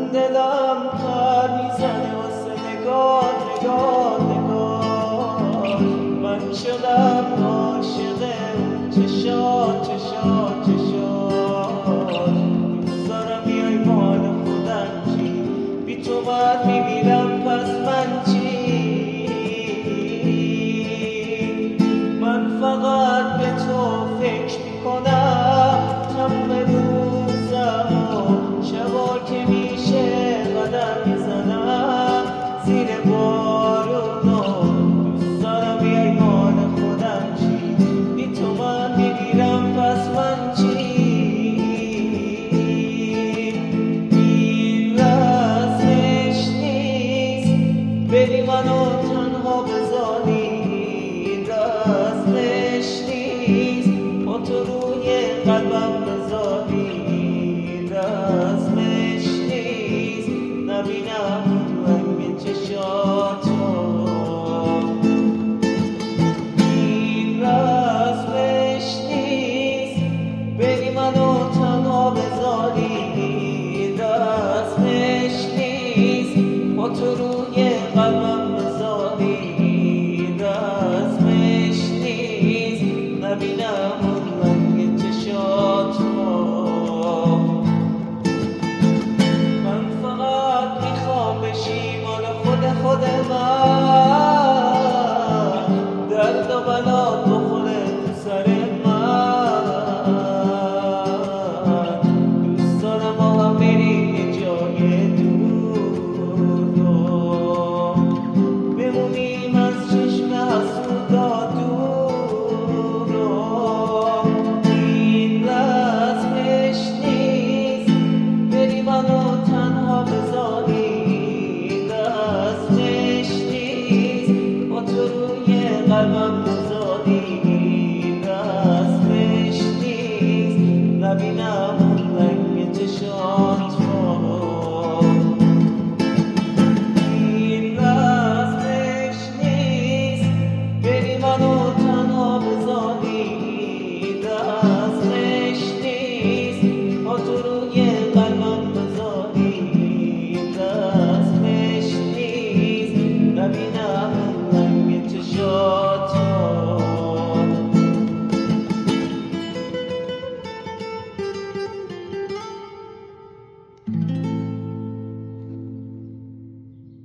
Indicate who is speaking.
Speaker 1: دلم پر میزنه واسه نگاه نگاه نگاه. من شدم عاشق چشات چشات چشات. دوست دارم بیای مال خودم چی، بی تو من میمیرم پس من چی. من فقط به تو فکر میکنم تمام روزم و شبا که میشه قدم میزنم زیر بارونا. دوست دارم بیای مال خودم چی، بی تو من میمیرم پس من چی. این رسمش نیست بری منو تنها بذاری،